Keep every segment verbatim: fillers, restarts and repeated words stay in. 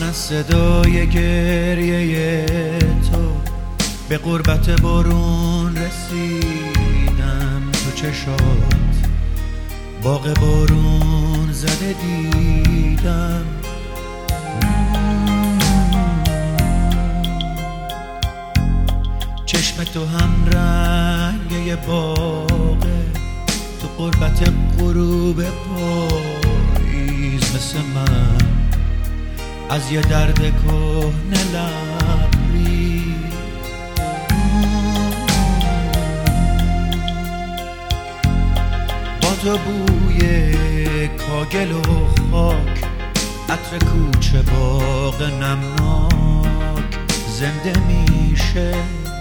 از صدای گریه تو به غربت بارون رسیدم، تو چشات باغ بارون زده دیدم. چشم تو هم رنگ باغه، تو غربت غروب پاییز مثل من از یه درد کهنه لبریز. با تو بوی کاگل و خاک، عطر کوچه باغ نمناک زنده میشه.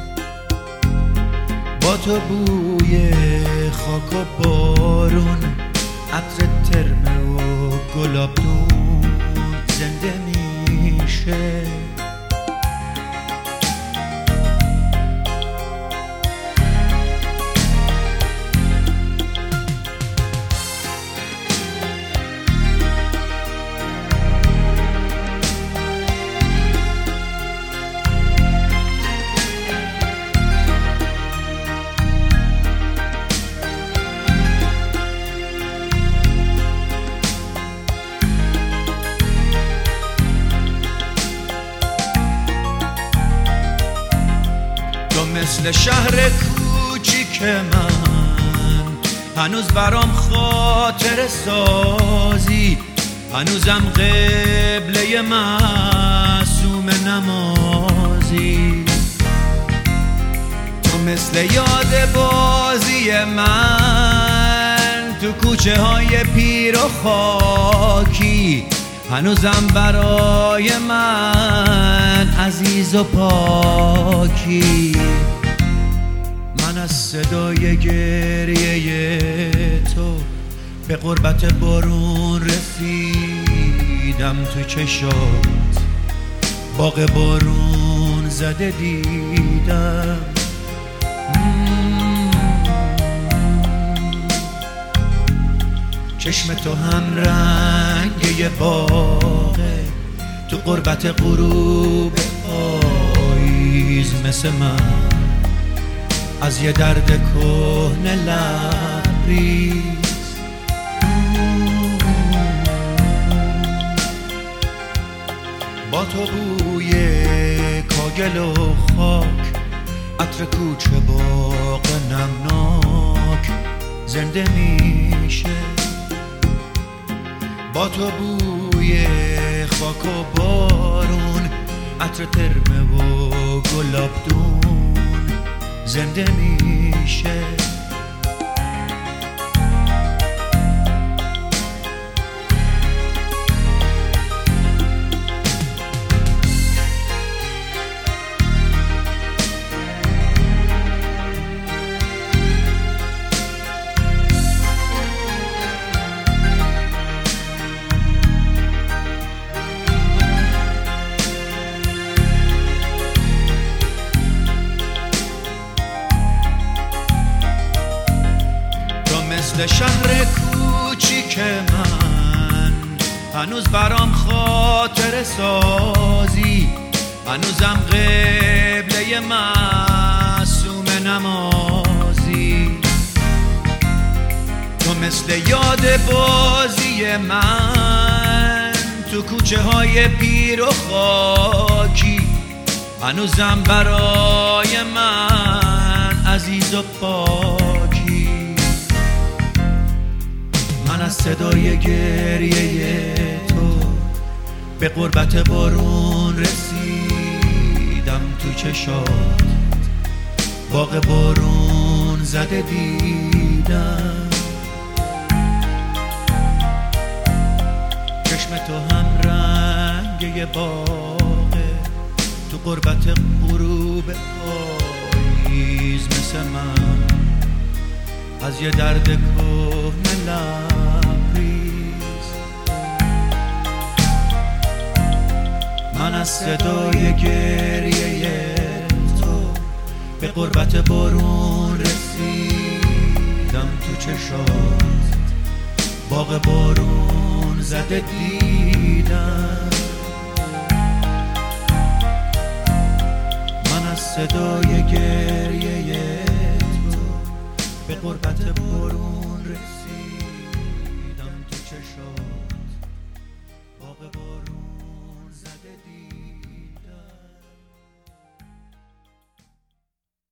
با تو بوی خاک و بارون، عطر ترمه و گلابدون زنده میشه. مثل شهر کوچیک من هنوز برام خاطر سازی، هنوزم قبله معصوم نمازی. تو مثل یاد بازی من تو کوچه های پیر و خاکی، هنوزم برای من عزیز و پاکی. من از صدای گریه تو به غربت بارون رسیدم، تو چشات باغ بارون زده دیدم. چشم تو هم رنگ یه باغه، تو غربت غروب پاییز مثل من از یه درد کهنه لبریز. با تو بوی کاگل و خاک، عطر کوچه باغ نمناک زنده میشه. با تو بوی خاک و بارون، عطر ترمه و گلابدون زنده میشه. مثل شهر کوچیک من هنوز برام خاطر سازی، هنوزم قبله معصوم نمازی. تو مثل یاد بازی من تو کوچه های پیر و خاکی، هنوزم برای من عزیز و پاکی. من از صدای گریه تو به غربت بارون رسیدم، تو چشات باغ بارون زده دیدم. چشم تو هم رنگ باغه، تو غربت غروب پاییز مثل من از یه درد کهنه لبریز. من از صدای گریه تو به غربت بارون رسیدم، تو چشات باغ بارون زده دیدم. صدای گریه تو به قربت برون